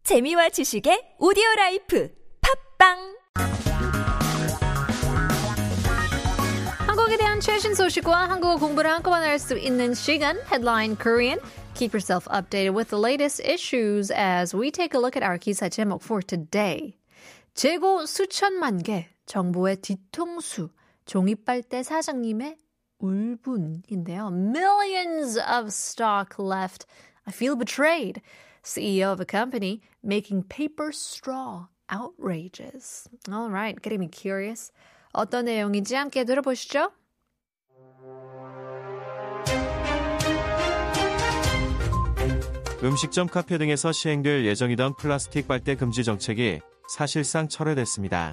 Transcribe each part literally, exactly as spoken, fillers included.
재미와 지식의 오디오라이프 팝빵 한국에 대한 최신 소식과 한국어 공부를 한꺼번에 할 수 있는 시간 Headline Korean. Keep yourself updated with the latest issues as we take a look at our 기사 제목 for today. 재고 수천만 개, 정부의 뒤통수, 종이빨대 사장님의 울분인데요. Millions of stock left. I feel betrayed. C E O of a company making paper straw outrages. All right, getting me curious. 어떤 내용인지 함께 들어보시죠. 음식점, 카페 등에서 시행될 예정이던 플라스틱 빨대 금지 정책이 사실상 철회됐습니다.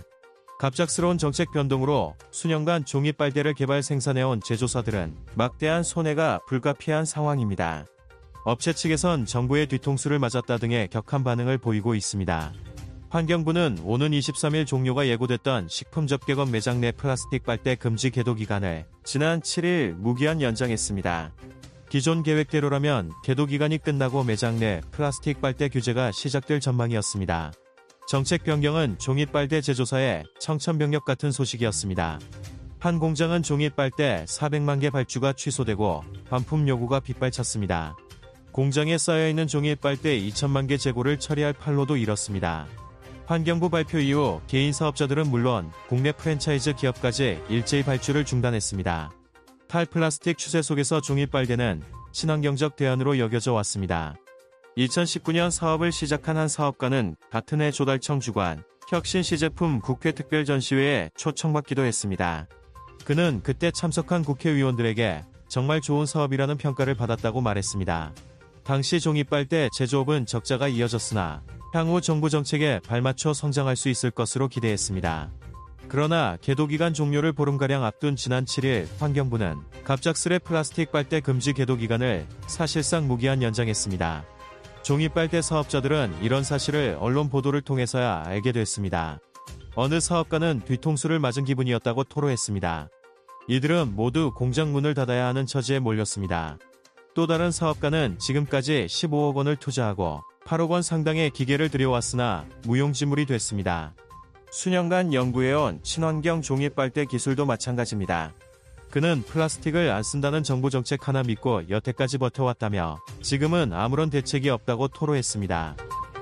갑작스러운 정책 변동으로 수년간 종이 빨대를 개발 생산해온 제조사들은 막대한 손해가 불가피한 상황입니다. 업체 측에선 정부의 뒤통수를 맞았다 등의 격한 반응을 보이고 있습니다. 환경부는 오는 이십삼 일 종료가 예고됐던 식품 접객업 매장 내 플라스틱 빨대 금지 계도 기간을 지난 칠 일 무기한 연장했습니다. 기존 계획대로라면 계도 기간이 끝나고 매장 내 플라스틱 빨대 규제가 시작될 전망이었습니다. 정책 변경은 종이 빨대 제조사의 청천벽력 같은 소식이었습니다. 한 공장은 종이 빨대 사백만 개 발주가 취소되고 반품 요구가 빗발쳤습니다. 공장에 쌓여있는 종이 빨대 이천만 개 재고를 처리할 판로도 잃었습니다. 환경부 발표 이후 개인 사업자들은 물론 국내 프랜차이즈 기업까지 일제히 발주를 중단했습니다. 탈플라스틱 추세 속에서 종이 빨대는 친환경적 대안으로 여겨져 왔습니다. 이천십구 년 사업을 시작한 한 사업가는 같은 해 조달청 주관 혁신 시제품 국회 특별전시회에 초청받기도 했습니다. 그는 그때 참석한 국회의원들에게 정말 좋은 사업이라는 평가를 받았다고 말했습니다. 당시 종이빨대 제조업은 적자가 이어졌으나 향후 정부 정책에 발맞춰 성장할 수 있을 것으로 기대했습니다. 그러나 계도기간 종료를 보름가량 앞둔 지난 칠 일 환경부는 갑작스레 플라스틱 빨대 금지 계도기간을 사실상 무기한 연장했습니다. 종이빨대 사업자들은 이런 사실을 언론 보도를 통해서야 알게 됐습니다. 어느 사업가는 뒤통수를 맞은 기분이었다고 토로했습니다. 이들은 모두 공장 문을 닫아야 하는 처지에 몰렸습니다. 또 다른 사업가는 지금까지 십오억 원을 투자하고 팔억 원 상당의 기계를 들여왔으나 무용지물이 됐습니다. 수년간 연구해온 친환경 종이빨대 기술도 마찬가지입니다. 그는 플라스틱을 안 쓴다는 정부 정책 하나 믿고 여태까지 버텨왔다며 지금은 아무런 대책이 없다고 토로했습니다.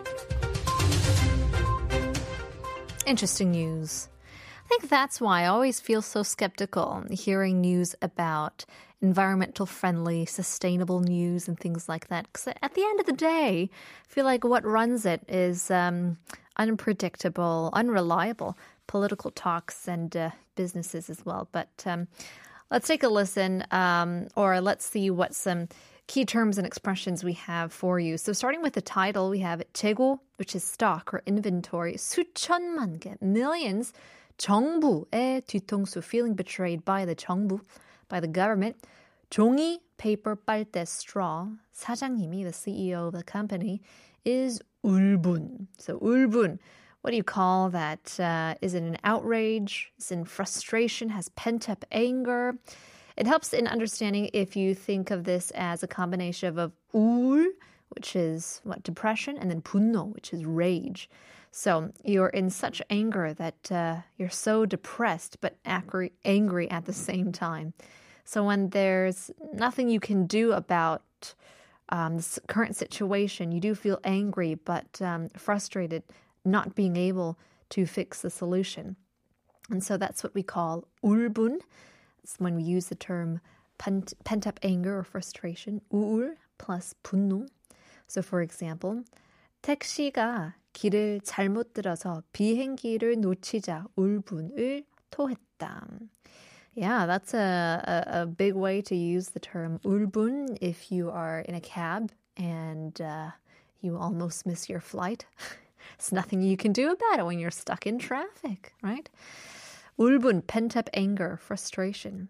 Interesting news. I think that's why I always feel so skeptical hearing news about environmental friendly, sustainable news and things like that. Because at the end of the day, I feel like what runs it is um, unpredictable, unreliable political talks and uh, businesses as well. But um, let's take a listen um, or let's see what some key terms and expressions we have for you. So starting with the title, we have 재고, which is stock or inventory, 수천만 개, millions, 정부의 뒤통수, feeling betrayed by the 정부, by the government. 종이, paper, 빨대, straw. 사장님이, the C E O of the company, is 울분. So 울분, what do you call that? Uh, is it an outrage? Is it in frustration? Has pent-up anger? It helps in understanding if you think of this as a combination of 울, which is what, depression, and then 분노, which is rage. So you're in such anger that uh, you're so depressed but angry, angry at the same time. So when there's nothing you can do about um, this current situation, you do feel angry but um, frustrated, not being able to fix the solution. And so that's what we call 울분. It's when we use the term pent, pent-up anger or frustration. 우울 plus 분노. So for example, 택시가 길을 잘못 들어서 비행기를 놓치자 울분을 토했다. Yeah, that's a, a, a big way to use the term 울분 if you are in a cab and uh, you almost miss your flight. There's nothing you can do about it when you're stuck in traffic, right? 울분, pent-up anger, frustration.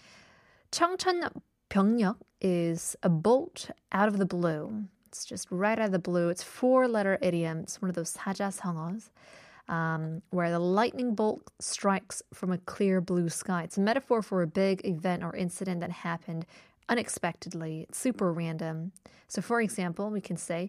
청천벽력 is a bolt out of the blue. It's just right out of the blue. It's four-letter idiom. It's one of those 사자성어s. Um, where the lightning bolt strikes from a clear blue sky. It's a metaphor for a big event or incident that happened unexpectedly. It's super random. So for example, we can say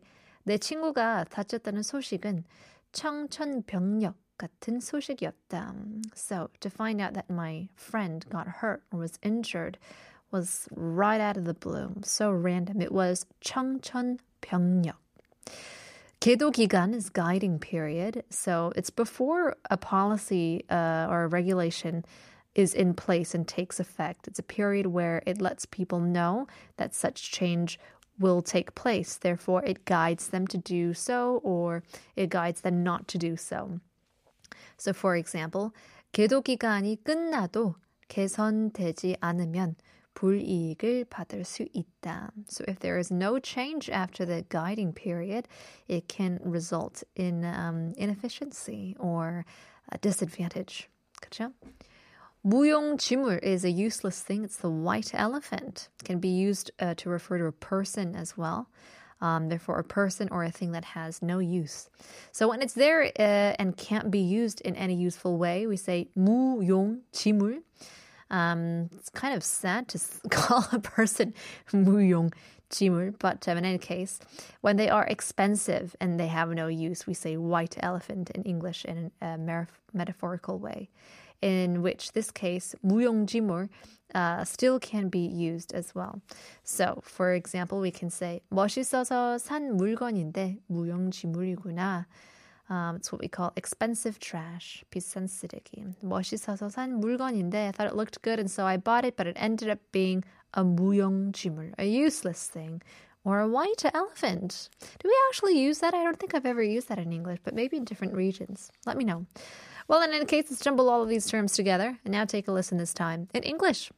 내 친구가 다쳤다는 소식은 청천벽력 같은 소식이었다. So, to find out that my friend got hurt or was injured was right out of the blue. So random. It was 청천벽력. 계도 기간 is guiding period. So it's before a policy uh, or a regulation is in place and takes effect. It's a period where it lets people know that such change will take place. Therefore, it guides them to do so or it guides them not to do so. So for example, 계도 기간이 끝나도 개선되지 않으면 불이익을 받을 수 있다. So if there is no change after the guiding period, it can result in um, inefficiency or a disadvantage. 그렇죠? 무용지물 is a useless thing. It's the white elephant. It can be used uh, to refer to a person as well. Um, therefore, a person or a thing that has no use. So when it's there uh, and can't be used in any useful way, we say 무용지물. Um, it's kind of sad to call a person 무용지물, but um, in any case, when they are expensive and they have no use, we say white elephant in English in a mer- metaphorical way, in which this case, 무용지물, uh, still can be used as well. So, for example, we can say 멋있어서 산 물건인데 무용지물이구나. Um, it's what we call expensive trash, 비싼 쓰레기. 멋있어서 산 물건인데 I thought it looked good and so I bought it, but it ended up being a 무용지물, a useless thing, or a white elephant. Do we actually use that? I don't think I've ever used that in English, but maybe in different regions. Let me know. Well, in any case, let's jumble all of these terms together and now take a listen this time in English.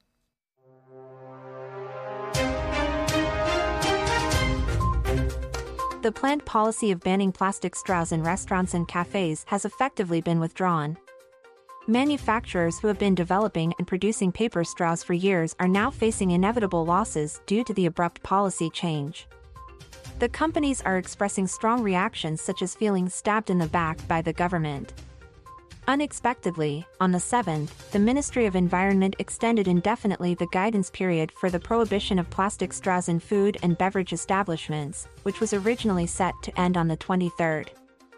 The planned policy of banning plastic straws in restaurants and cafes has effectively been withdrawn. Manufacturers who have been developing and producing paper straws for years are now facing inevitable losses due to the abrupt policy change. The companies are expressing strong reactions such as feeling stabbed in the back by the government. Unexpectedly, on the seventh, the Ministry of Environment extended indefinitely the guidance period for the prohibition of plastic straws in food and beverage establishments, which was originally set to end on the twenty-third.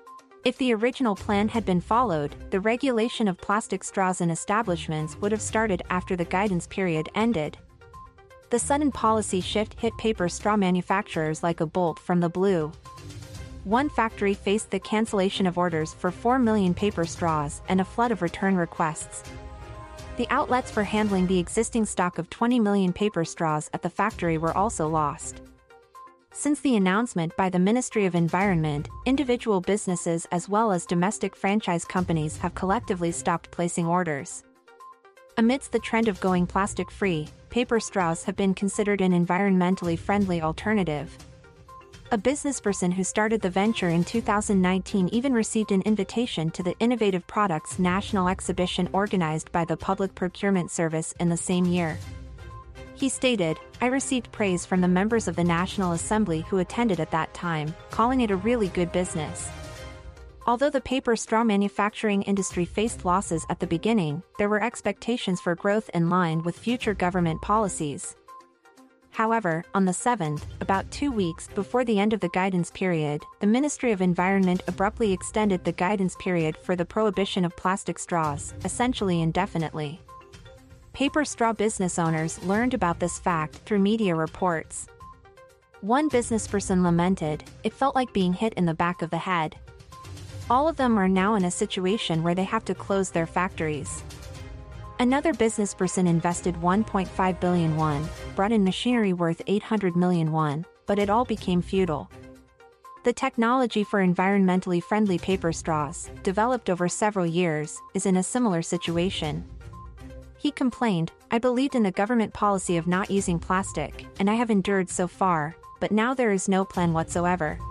If the original plan had been followed, the regulation of plastic straws in establishments would have started after the guidance period ended. The sudden policy shift hit paper straw manufacturers like a bolt from the blue. One factory faced the cancellation of orders for four million paper straws and a flood of return requests. The outlets for handling the existing stock of twenty million paper straws at the factory were also lost. Since the announcement by the Ministry of Environment, individual businesses as well as domestic franchise companies have collectively stopped placing orders. Amidst the trend of going plastic-free, paper straws have been considered an environmentally friendly alternative. A businessperson who started the venture in two thousand nineteen even received an invitation to the Innovative Products National Exhibition organized by the Public Procurement Service in the same year. He stated, "I received praise from the members of the National Assembly who attended at that time, calling it a really good business." Although the paper straw manufacturing industry faced losses at the beginning, there were expectations for growth in line with future government policies. However, on the seventh, about two weeks before the end of the guidance period, the Ministry of Environment abruptly extended the guidance period for the prohibition of plastic straws, essentially indefinitely. Paper straw business owners learned about this fact through media reports. One businessperson lamented, "It felt like being hit in the back of the head." All of them are now in a situation where they have to close their factories. Another businessperson invested one point five billion won, brought in machinery worth eight hundred million won, but it all became futile. The technology for environmentally friendly paper straws, developed over several years, is in a similar situation. He complained, "I believed in the government policy of not using plastic, and I have endured so far, but now there is no plan whatsoever."